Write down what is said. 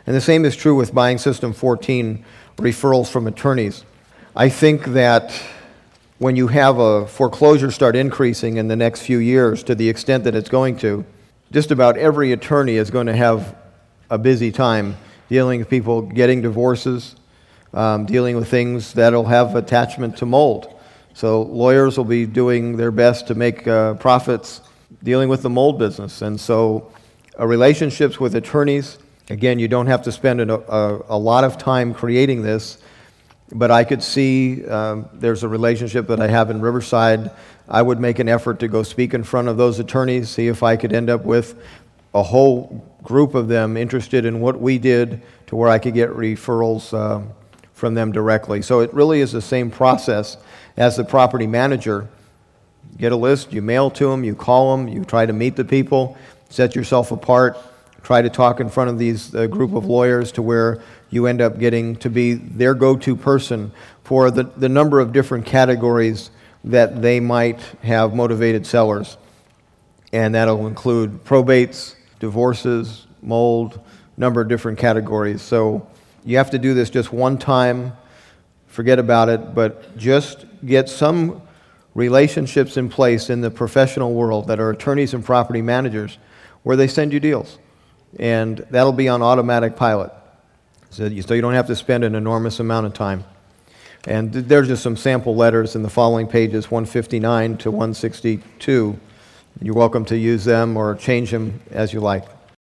And the same is true with Buying System 14, referrals from attorneys. I think that when you have a foreclosure start increasing in the next few years to the extent that it's going to, just about every attorney is going to have a busy time dealing with people getting divorces, dealing with things that'll have attachment to mold. So lawyers will be doing their best to make profits dealing with the mold business. And so relationships with attorneys, again, you don't have to spend a lot of time creating this, but I could see there's a relationship that I have in Riverside. I would make an effort to go speak in front of those attorneys, see if I could end up with a whole group of them interested in what we did to where I could get referrals from them directly. So it really is the same process as the property manager. Get a list, you mail to them, you call them, you try to meet the people, set yourself apart, try to talk in front of these group of lawyers to where you end up getting to be their go-to person for the number of different categories that they might have motivated sellers. And that'll include probates, divorces, mold, number of different categories. So you have to do this just one time, forget about it, but just get some relationships in place in the professional world that are attorneys and property managers where they send you deals. And that'll be on automatic pilot. So you don't have to spend an enormous amount of time. And there's just some sample letters in the following pages, 159 to 162. You're welcome to use them or change them as you like.